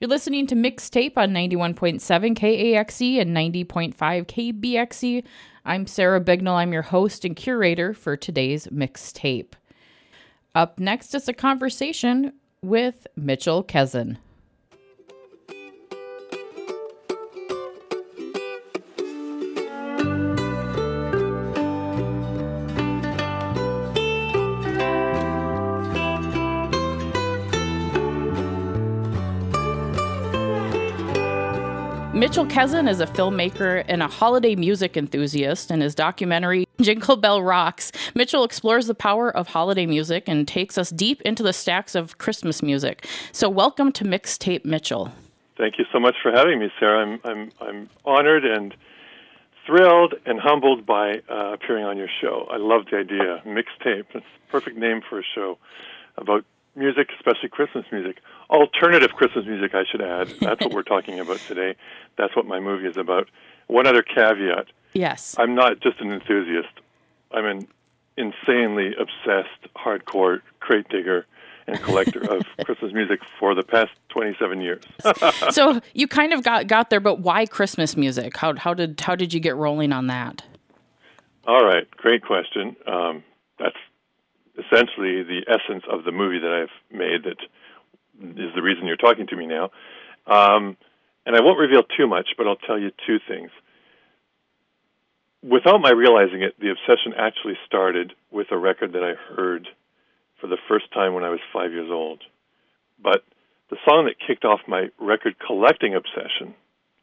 You're listening to Mixtape on 91.7 KAXE and 90.5 KBXE. I'm Sarah Bignell. I'm your host and curator for today's Mixtape. Up next is a conversation with Mitchell Kezin. Mitchell Kezin is a filmmaker and a holiday music enthusiast. In his documentary, Jingle Bell Rocks, Mitchell explores the power of holiday music and takes us deep into the stacks of Christmas music. So welcome to Mixtape, Mitchell. Thank you so much for having me, Sarah. I'm honored and thrilled and humbled by appearing on your show. I love the idea. Mixtape. It's a perfect name for a show about music, especially Christmas music. Alternative Christmas music, I should add. That's what we're talking about today. That's what my movie is about. One other caveat. Yes. I'm not just an enthusiast. I'm an insanely obsessed, hardcore crate digger and collector of Christmas music for the past 27 years. So you kind of got there, but why Christmas music? How did you get rolling on that? All right, great question. That's essentially the essence of the movie that I've made that is the reason you're talking to me now. And I won't reveal too much, but I'll tell you two things. Without my realizing it, the obsession actually started with a record that I heard for the first time when I was 5 years old. But the song that kicked off my record collecting obsession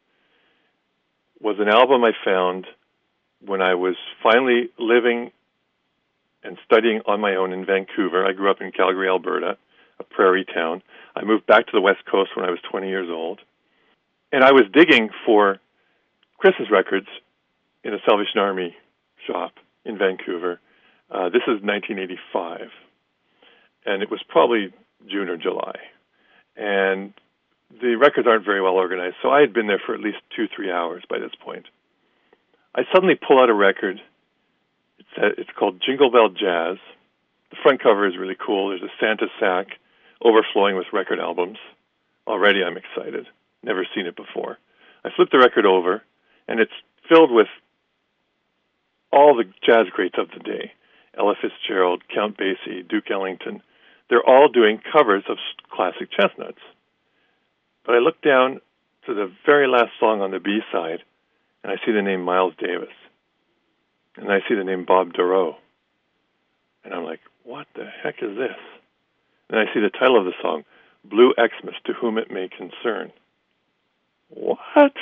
was an album I found when I was finally living and studying on my own in Vancouver. I grew up in Calgary, Alberta, a prairie town. I moved back to the West Coast when I was 20 years old. And I was digging for Christmas records in a Salvation Army shop in Vancouver. This is 1985. And it was probably June or July. And the records aren't very well organized, so I had been there for at least 2-3 hours by this point. I suddenly pull out a record. It's called Jingle Bell Jazz. The front cover is really cool. There's a Santa sack overflowing with record albums. Already I'm excited. Never seen it before. I flip the record over, and it's filled with all the jazz greats of the day. Ella Fitzgerald, Count Basie, Duke Ellington. They're all doing covers of classic chestnuts. But I look down to the very last song on the B-side, and I see the name Miles Davis. And I see the name Bob Dorough. And I'm like, what the heck is this? And I see the title of the song, Blue Xmas, To Whom It May Concern. What?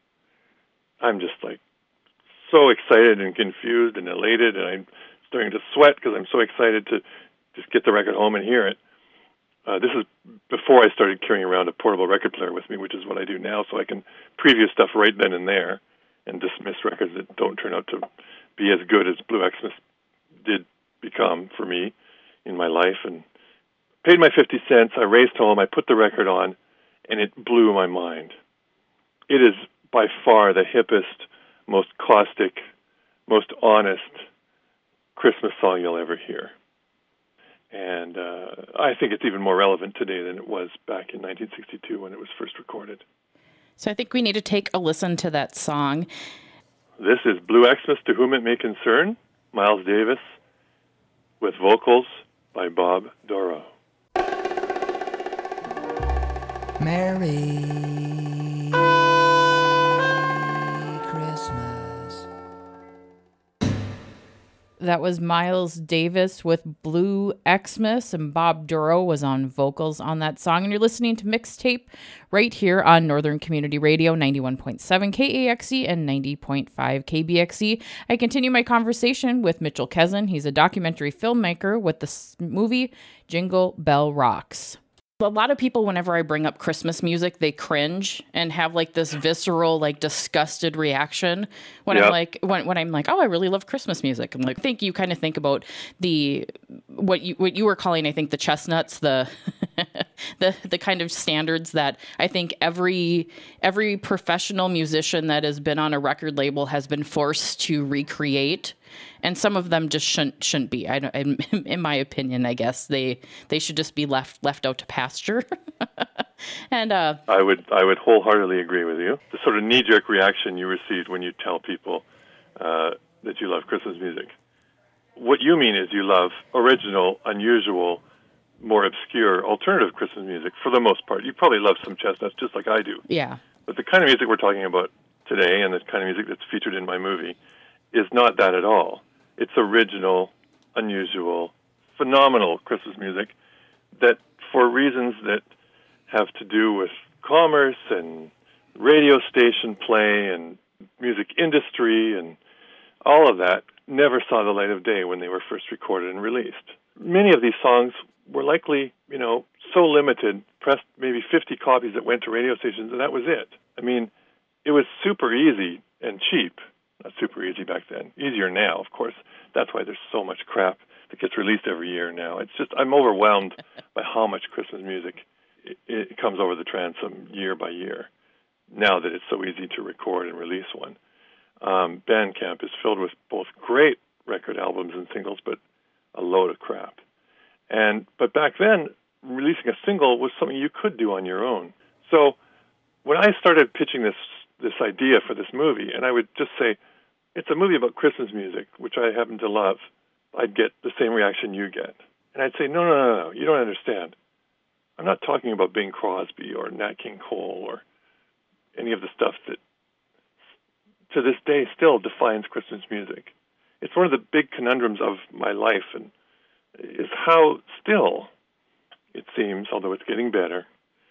I'm just like so excited and confused and elated, and I'm starting to sweat because I'm so excited to just get the record home and hear it. This is before I started carrying around a portable record player with me, which is what I do now, so I can preview stuff right then and there and dismiss records that don't turn out to be as good as Blue Xmas did become for me in my life. And paid my 50 cents, I raced home, I put the record on, and it blew my mind. It is by far the hippest, most caustic, most honest Christmas song you'll ever hear. And I think it's even more relevant today than it was back in 1962 when it was first recorded. So I think we need to take a listen to that song. This is Blue Xmas, To Whom It May Concern, Miles Davis, with vocals by Bob Dorough. Merry Christmas. That was Miles Davis with Blue Xmas, and Bob Dorough was on vocals on that song. And you're listening to Mixtape right here on Northern Community Radio, 91.7 KAXE and 90.5 KBXE. I continue my conversation with Mitchell Kezin. He's a documentary filmmaker with the movie Jingle Bell Rocks. A lot of people, whenever I bring up Christmas music, they cringe and have like this visceral, like disgusted reaction when I'm like, when I'm like, oh, I really love Christmas music. I'm like, you kind of think about what you were calling, I think, the chestnuts, the the kind of standards that I think every professional musician that has been on a record label has been forced to recreate. And some of them just shouldn't be. In my opinion, I guess they should just be left out to pasture. And I would wholeheartedly agree with you. The sort of knee-jerk reaction you received when you tell people that you love Christmas music. What you mean is you love original, unusual, more obscure, alternative Christmas music for the most part. You probably love some chestnuts just like I do. Yeah. But the kind of music we're talking about today and the kind of music that's featured in my movie is not that at all. It's original, unusual, phenomenal Christmas music that, for reasons that have to do with commerce and radio station play and music industry and all of that, never saw the light of day when they were first recorded and released. Many of these songs were likely, so limited, pressed maybe 50 copies that went to radio stations, and that was it. I mean, it was super easy and cheap. Not super easy back then. Easier now, of course. That's why there's so much crap that gets released every year now. It's just, I'm overwhelmed by how much Christmas music it comes over the transom year by year, now that it's so easy to record and release one. Bandcamp is filled with both great record albums and singles, but a load of crap. But back then, releasing a single was something you could do on your own. So when I started pitching this idea for this movie, and I would just say, it's a movie about Christmas music, which I happen to love, I'd get the same reaction you get. And I'd say, no, you don't understand. I'm not talking about Bing Crosby or Nat King Cole or any of the stuff that to this day still defines Christmas music. It's one of the big conundrums of my life, and is how still, it seems, although it's getting better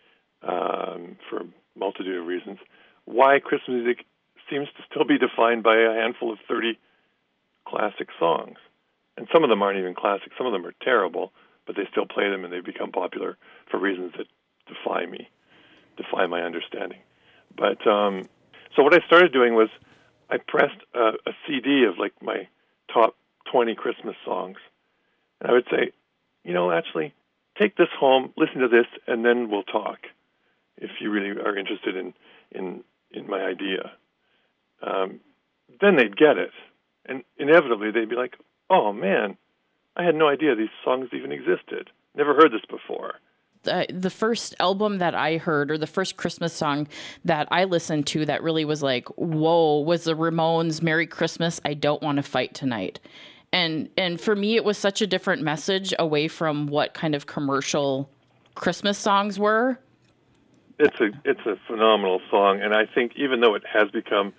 for a multitude of reasons, why Christmas music seems to still be defined by a handful of 30 classic songs. And some of them aren't even classic. Some of them are terrible, but they still play them and they become popular for reasons that defy my understanding. But so what I started doing was I pressed a CD of like my top 20 Christmas songs. And I would say, actually, take this home, listen to this, and then we'll talk if you really are interested in my idea. Then they'd get it. And inevitably they'd be like, oh, man, I had no idea these songs even existed. Never heard this before. The first album that I heard, or the first Christmas song that I listened to that really was like, whoa, was the Ramones' Merry Christmas, I Don't Want to Fight Tonight. And for me, it was such a different message away from what kind of commercial Christmas songs were. It's a phenomenal song, and I think even though it has become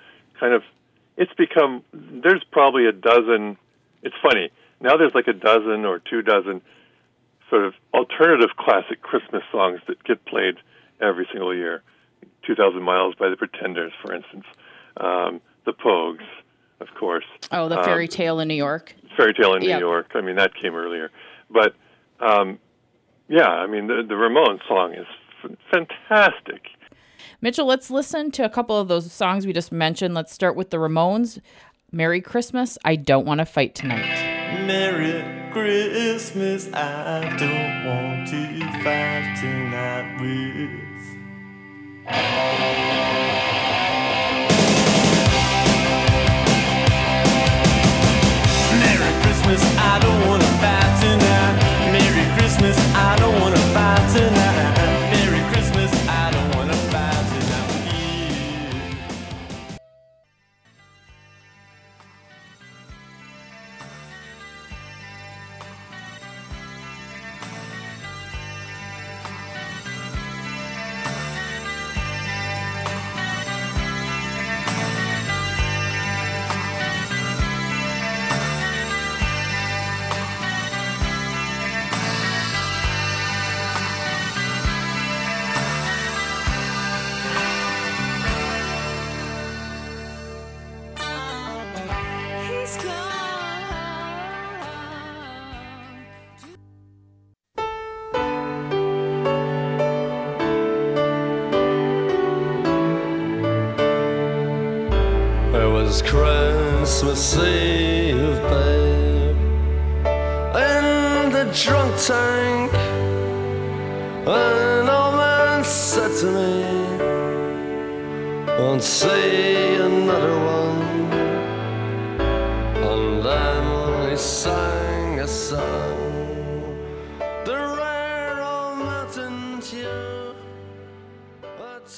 there's probably a dozen, it's funny, now there's like a dozen or 2 dozen sort of alternative classic Christmas songs that get played every single year. 2,000 Miles by the Pretenders, for instance. The Pogues, of course. Oh, the Fairy Tale in New York. Fairy Tale in New York. I mean, that came earlier. But, the Ramones song is fantastic. Mitchell, let's listen to a couple of those songs we just mentioned. Let's start with the Ramones. Merry Christmas, I Don't Want to Fight Tonight. Merry Christmas, I don't want to fight tonight with. Merry Christmas, I don't want to fight tonight. Merry Christmas, I don't want to fight tonight. Merry Christmas, I don't want to fight tonight with you. Christmas Eve, babe, in the drunk tank, an old man said to me, won't see another one. And then he sang a song, the rare old mountain tune.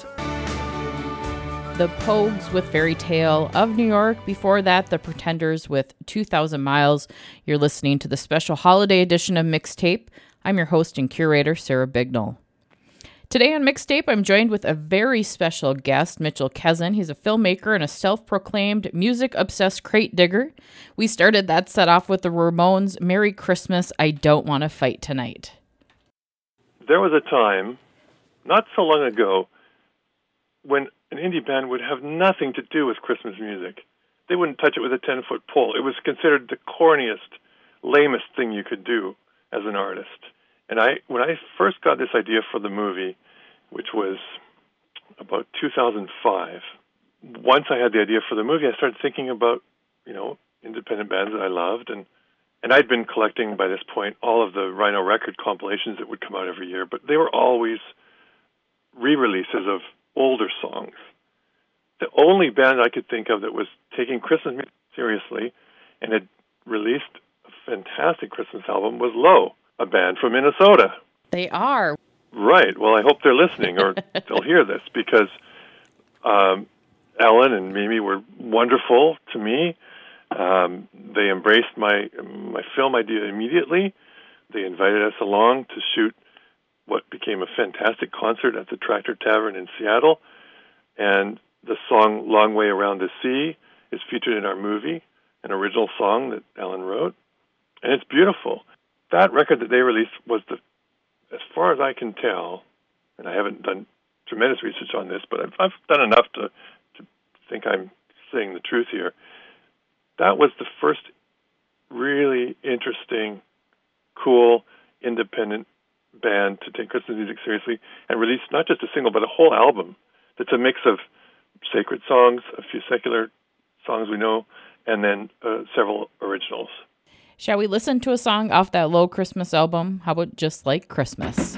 The Pogues with Fairy Tale of New York. Before that, The Pretenders with 2,000 Miles. You're listening to the special holiday edition of Mixtape. I'm your host and curator, Sarah Bignell. Today on Mixtape, I'm joined with a very special guest, Mitchell Kezin. He's a filmmaker and a self-proclaimed music-obsessed crate digger. We started that set off with the Ramones' Merry Christmas, I Don't Want to Fight Tonight. There was a time, not so long ago, when an indie band would have nothing to do with Christmas music. They wouldn't touch it with a 10-foot pole. It was considered the corniest, lamest thing you could do as an artist. And when I first got this idea for the movie, which was about 2005, once I had the idea for the movie, I started thinking about, independent bands that I loved. And I'd been collecting, by this point, all of the Rhino Record compilations that would come out every year, but they were always re-releases of older songs. The only band I could think of that was taking Christmas music seriously and had released a fantastic Christmas album was Low, a band from Minnesota. They are. Right. Well, I hope they're listening or they'll hear this because Ellen and Mimi were wonderful to me. They embraced my film idea immediately. They invited us along to shoot what became a fantastic concert at the Tractor Tavern in Seattle. And the song Long Way Around the Sea is featured in our movie, an original song that Ellen wrote. And it's beautiful. That record that they released was as far as I can tell, and I haven't done tremendous research on this, but I've done enough to think I'm saying the truth here. That was the first really interesting, cool, independent band to take Christmas music seriously and release not just a single, but a whole album that's a mix of sacred songs, a few secular songs we know, and then several originals. Shall we listen to a song off that Low Christmas album? How about Just Like Christmas?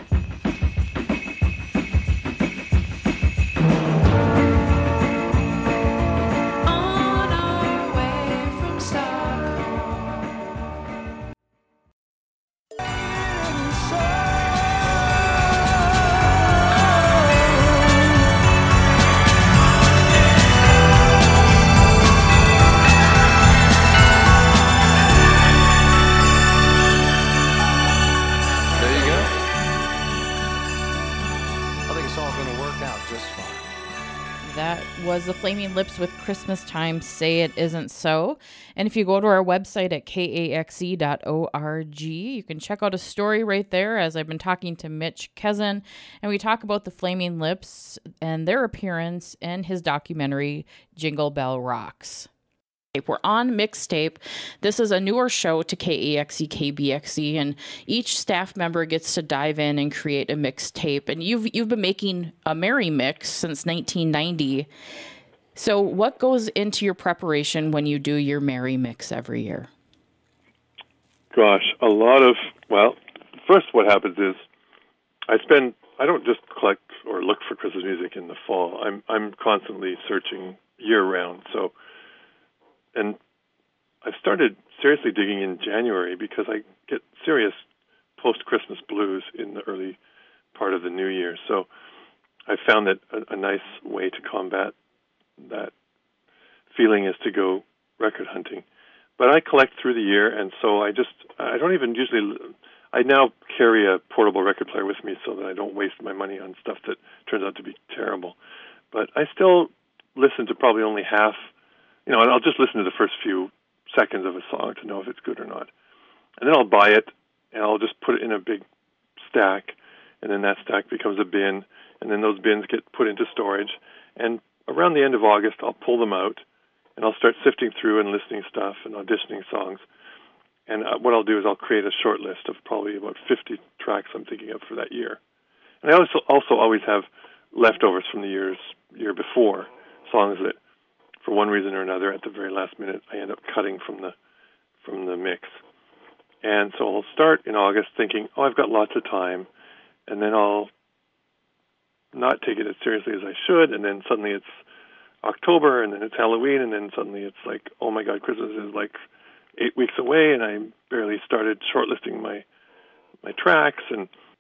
Was the Flaming Lips with Christmas Time, Say It Isn't So. And if you go to our website at kaxe.org, you can check out a story right there as I've been talking to Mitch Kezin, and we talk about the Flaming Lips and their appearance in his documentary, Jingle Bell Rocks. We're on Mixtape. This is a newer show to KAXE, KBXE, and each staff member gets to dive in and create a mixtape. And you've been making a Merry Mix since 1990. So what goes into your preparation when you do your Merry Mix every year? Gosh, first what happens is I don't just collect or look for Christmas music in the fall. I'm constantly searching year-round. And I started seriously digging in January because I get serious post-Christmas blues in the early part of the new year. So I found that a nice way to combat that feeling is to go record hunting. But I collect through the year, and so I now carry a portable record player with me so that I don't waste my money on stuff that turns out to be terrible. But I still listen to probably only half. And I'll just listen to the first few seconds of a song to know if it's good or not. And then I'll buy it, and I'll just put it in a big stack, and then that stack becomes a bin, and then those bins get put into storage. And around the end of August, I'll pull them out, and I'll start sifting through and listening stuff and auditioning songs. And what I'll do is I'll create a short list of probably about 50 tracks I'm thinking of for that year. And I also always have leftovers from the year before, songs that, for one reason or another, at the very last minute, I end up cutting from the mix. And so I'll start in August thinking, I've got lots of time, and then I'll not take it as seriously as I should, and then suddenly it's October, and then it's Halloween, and then suddenly it's like, oh my God, Christmas is like 8 weeks away, and I barely started shortlisting my tracks, and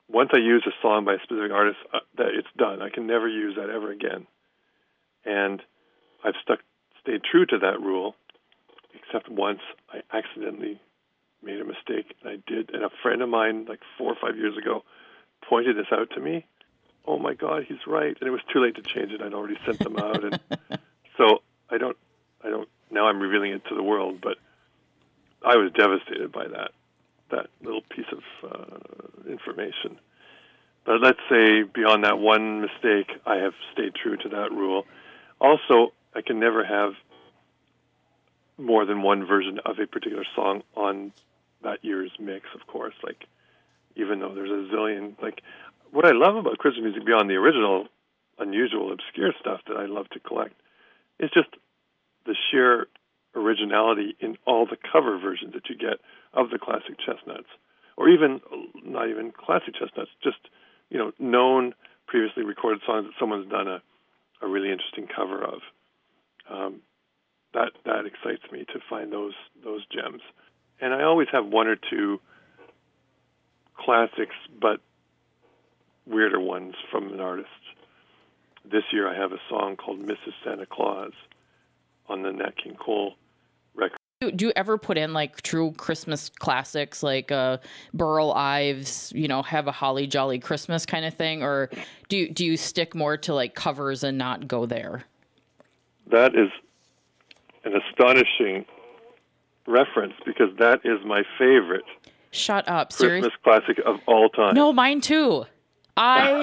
once I use a song by a specific artist, that it's done. I can never use that ever again. And I've stayed true to that rule, except once I accidentally made a mistake, and I did. And a friend of mine, like 4 or 5 years ago, pointed this out to me. Oh my God, he's right. And it was too late to change it. I'd already sent them out. And so I don't, now I'm revealing it to the world, but I was devastated by that little piece of information. But let's say beyond that one mistake, I have stayed true to that rule. Also, I can never have more than one version of a particular song on that year's mix, of course. Like, even though there's a zillion, like, what I love about Christmas music beyond the original, unusual, obscure stuff that I love to collect is just the sheer originality in all the cover versions that you get of the classic chestnuts, or even not even classic chestnuts, just known previously recorded songs that someone's done a really interesting cover of. That excites me to find those gems, and I always have one or two classics, but weirder ones from an artist. This year I have a song called Mrs. Santa Claus on the Nat King Cole record. Do you ever put in like true Christmas classics like Burl Ives, Have a Holly Jolly Christmas kind of thing? Or do you stick more to like covers and not go there? That is an astonishing reference because that is my favorite Shut up. Christmas classic of all time. No, mine too. That's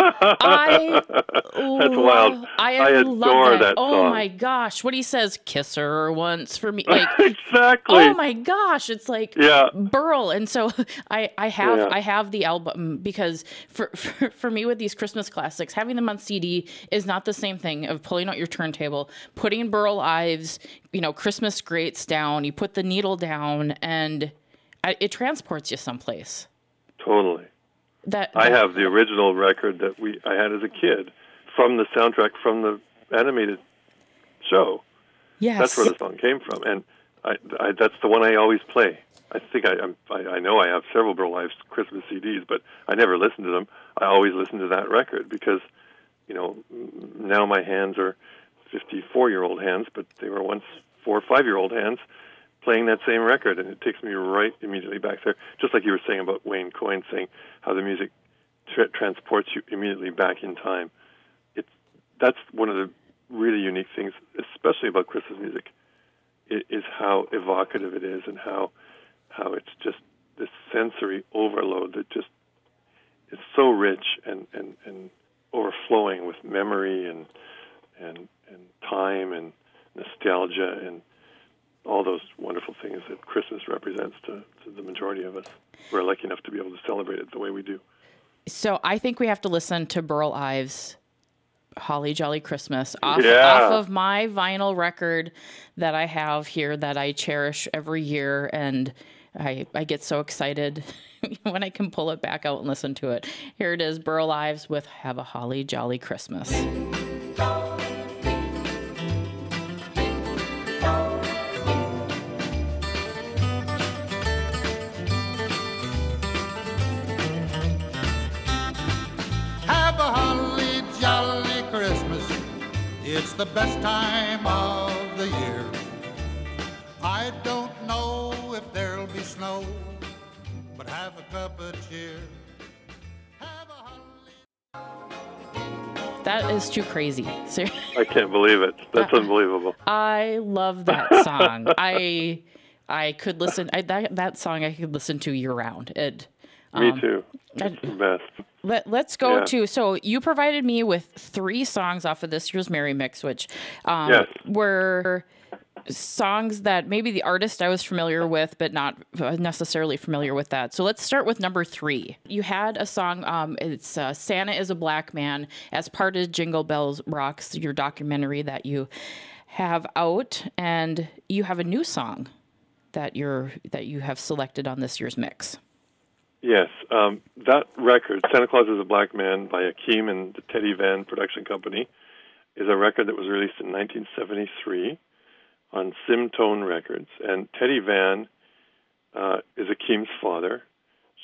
wild. I adore that song. Oh my gosh. What he says, kiss her once for me. Like, exactly. Oh my gosh. It's like Burl. And so I have the album because for me with these Christmas classics, having them on CD is not the same thing of pulling out your turntable, putting Burl Ives, Christmas greats down, you put the needle down and it transports you someplace. Totally. I have the original record that I had as a kid from the soundtrack from the animated show. Yes. That's where the song came from. And that's the one I always play. I think I know I have several Burl Ives Christmas CDs, but I never listen to them. I always listen to that record because, now my hands are 54-year-old hands, but they were once 4 or 5-year-old hands playing that same record, and it takes me right immediately back there. Just like you were saying about Wayne Coyne saying how the music transports you immediately back in time. That's one of the really unique things, especially about Christmas music, is how evocative it is and how it's just this sensory overload that just is so rich and overflowing with memory and time and nostalgia and all those wonderful things that Christmas represents to the majority of us. We're lucky enough to be able to celebrate it the way we do. So I think we have to listen to Burl Ives' Holly Jolly Christmas off of my vinyl record that I have here that I cherish every year. And I get so excited when I can pull it back out and listen to it. Here it is, Burl Ives with Have a Holly Jolly Christmas. It's the best time of the year. I don't know if there'll be snow, but have a cup of cheer. Have a holly. That is too crazy. Seriously. I can't believe it. That's unbelievable. I love that song. I could listen. That song I could listen to year round. Me too. It's the best. Let's go to, so you provided me with 3 songs off of this year's Merry Mix, which were songs that maybe the artist I was familiar with, but not necessarily familiar with that. So let's start with number 3. You had a song, it's Santa is a Black Man, as part of Jingle Bells Rocks, your documentary that you have out, and you have a new song that you have selected on this year's mix. Yes, that record, Santa Claus is a Black Man by Akeem and the Teddy Van production company, is a record that was released in 1973 on Simtone Records. And Teddy Van is Akeem's father.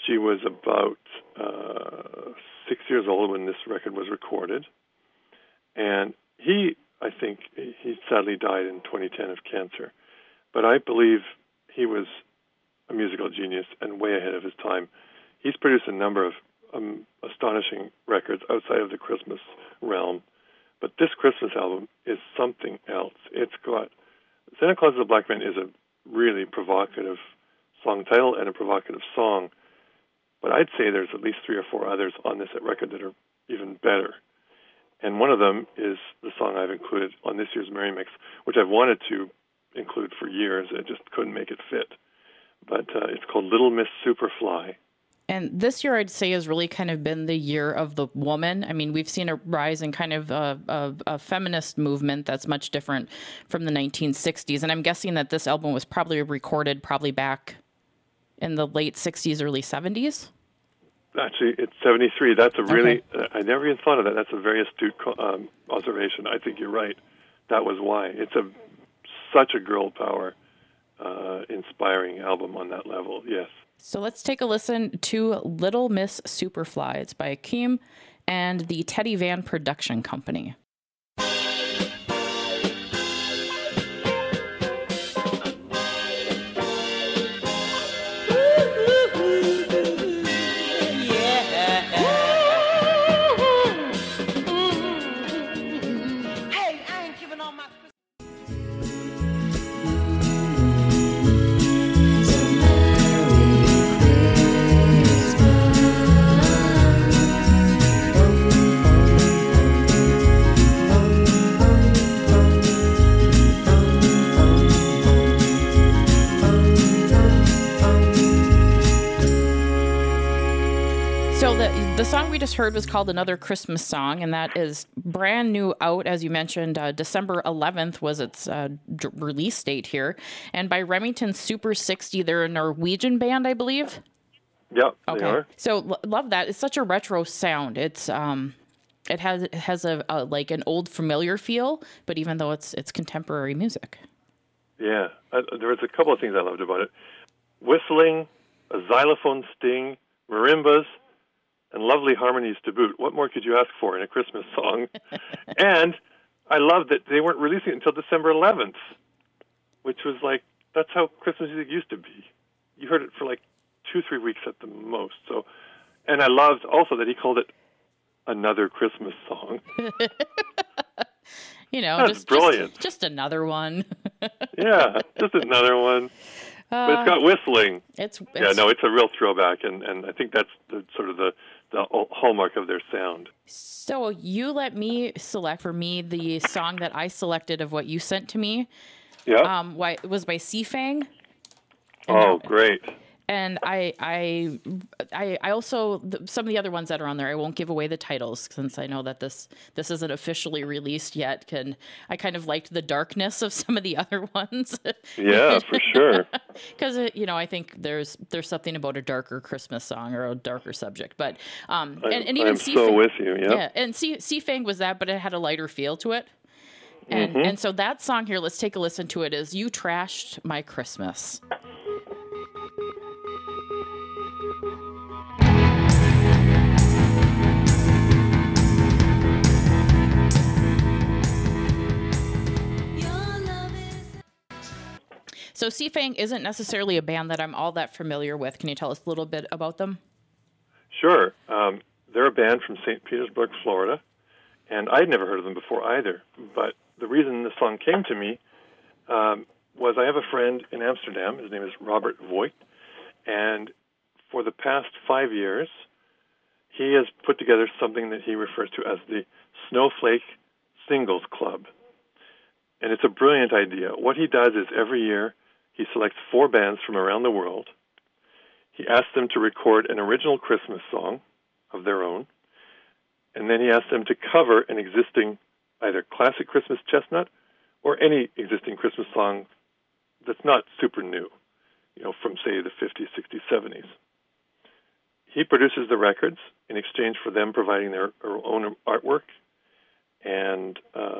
She was about 6 years old when this record was recorded. And I think he sadly died in 2010 of cancer. But I believe he was a musical genius and way ahead of his time. He's produced a number of astonishing records outside of the Christmas realm. But this Christmas album is something else. It's got Santa Claus is a Black Man is a really provocative song title and a provocative song. But I'd say there's at least 3 or 4 others on this record that are even better. And one of them is the song I've included on this year's Merry Mix, which I've wanted to include for years. I just couldn't make it fit. But it's called Little Miss Superfly. And this year, I'd say, has really kind of been the year of the woman. I mean, we've seen a rise in kind of a feminist movement that's much different from the 1960s. And I'm guessing that this album was probably recorded back in the late 60s, early 70s? Actually, it's 73. That's a really, I never even thought of that. That's a very astute observation. I think you're right. That was why. It's such a girl power inspiring album on that level, yes. So let's take a listen to Little Miss Superfly. It's by Akeem and the Teddy Van Production Company. The song we just heard was called Another Christmas Song, and that is brand new out, as you mentioned. December 11th was its release date here. And by Remington Super 60, they're a Norwegian band, I believe. Yep, okay. They are. So love that. It's such a retro sound. It's it has a like an old familiar feel, but even though it's contemporary music. Yeah, there was a couple of things I loved about it: whistling, a xylophone sting, marimbas, and lovely harmonies to boot. What more could you ask for in a Christmas song? And I love that they weren't releasing it until December 11th, which was like, that's how Christmas music used to be. You heard it for like 2-3 weeks at the most. So, and I loved also that he called it Another Christmas Song. That's brilliant. Just another one. Yeah, just another one. But it's got whistling. It's a real throwback, and I think that's the sort of the hallmark of their sound. So you let me select for me the song that I selected of what you sent to me. Yeah. It was by Seafang. Great. And I also, some of the other ones that are on there, I won't give away the titles since I know that this isn't officially released yet. I kind of liked the darkness of some of the other ones. Yeah, for sure. Because I think there's something about a darker Christmas song or a darker subject. But and even I'm so with you. Yeah, and Seafang was that, but it had a lighter feel to it. And so that song here, let's take a listen to it. Is "You Trashed My Christmas." So Seafang isn't necessarily a band that I'm all that familiar with. Can you tell us a little bit about them? Sure. They're a band from St. Petersburg, Florida, and I'd never heard of them before either. But the reason this song came to me was I have a friend in Amsterdam. His name is Robert Voigt, and for the past 5 years, he has put together something that he refers to as the Snowflake Singles Club. And it's a brilliant idea. What he does is every year he selects 4 bands from around the world. He asks them to record an original Christmas song of their own, and then he asks them to cover an existing either classic Christmas chestnut or any existing Christmas song that's not super new, from, say, the 50s, 60s, 70s. He produces the records in exchange for them providing their own artwork, and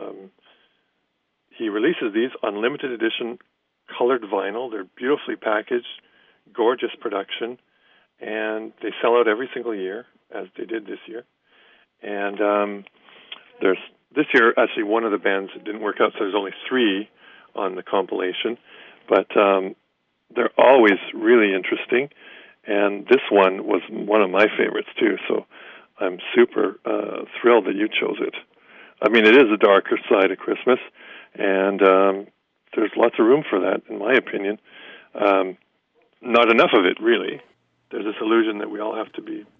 he releases these on limited edition colored vinyl. They're beautifully packaged, gorgeous production, and they sell out every single year, as they did this year. And there's this year, actually, one of the bands didn't work out, so there's only 3 on the compilation. But they're always really interesting, and this one was one of my favorites, too, so I'm super thrilled that you chose it. I mean, it is a darker side of Christmas, and there's lots of room for that, in my opinion. Not enough of it, really. There's this illusion that we all have to be,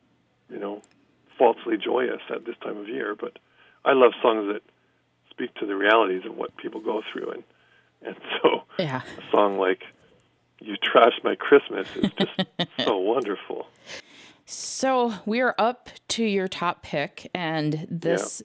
falsely joyous at this time of year, but I love songs that speak to the realities of what people go through, and so Yeah. a song like "You Trashed My Christmas" is just so wonderful. So we're up to your top pick, and this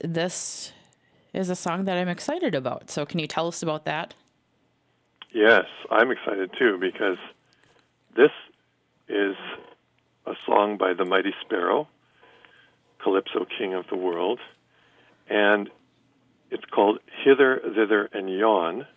is a song that I'm excited about. So can you tell us about that? Yes, I'm excited too, because this is a song by the Mighty Sparrow, Calypso King of the World, and it's called Hither, Thither, and Yon.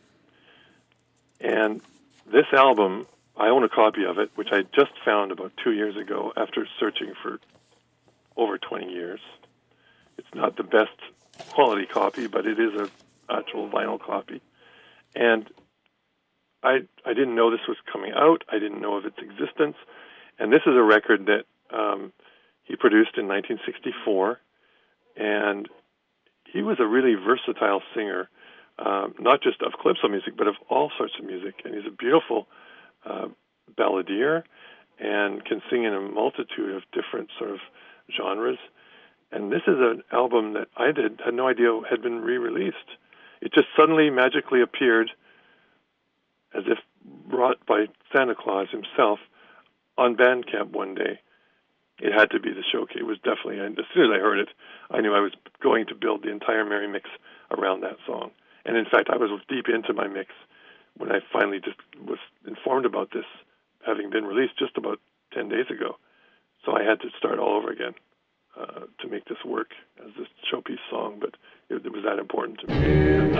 And this album, I own a copy of it, which I just found about 2 years ago after searching for over 20 years. It's not the best quality copy, but it is an actual vinyl copy. And I didn't know this was coming out. I didn't know of its existence. And this is a record that he produced in 1964. And he was a really versatile singer, not just of calypso music, but of all sorts of music. And he's a beautiful balladeer and can sing in a multitude of different sort of genres. And this is an album that I had no idea had been re-released. It just suddenly magically appeared as if brought by Santa Claus himself on Bandcamp one day. It had to be the showcase. It was definitely, and as soon as I heard it, I knew I was going to build the entire Merry Mix around that song. And in fact, I was deep into my mix when I finally just was informed about this having been released just about 10 days ago. So I had to start all over again to make this work as this showpiece song, but it was that important to me.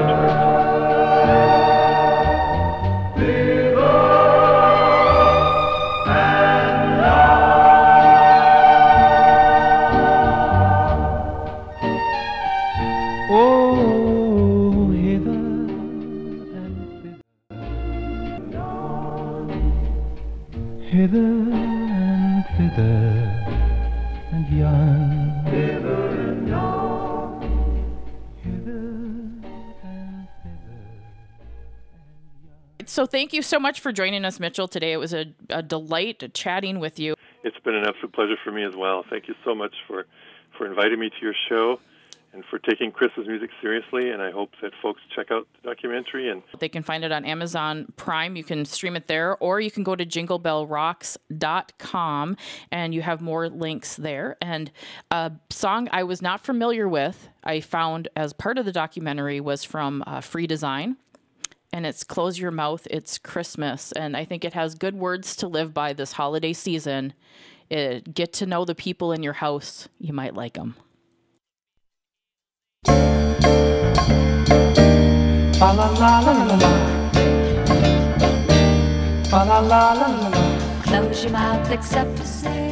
Oh, hither and thither and yon, hither and yon, hither and thither. So thank you so much for joining us, Mitchell, today. It was a delight chatting with you. It's been an absolute pleasure for me as well. Thank you so much for inviting me to your show and for taking Christmas music seriously, and I hope that folks check out the documentary. And They can find it on Amazon Prime. You can stream it there, or you can go to jinglebellrocks.com, and you have more links there. And a song I was not familiar with, I found as part of the documentary, was from Free Design, and it's Close Your Mouth, It's Christmas. And I think it has good words to live by this holiday season. Get to know the people in your house. You might like them. Fa la la la la la. Fa la la la la la. Close your mouth except to say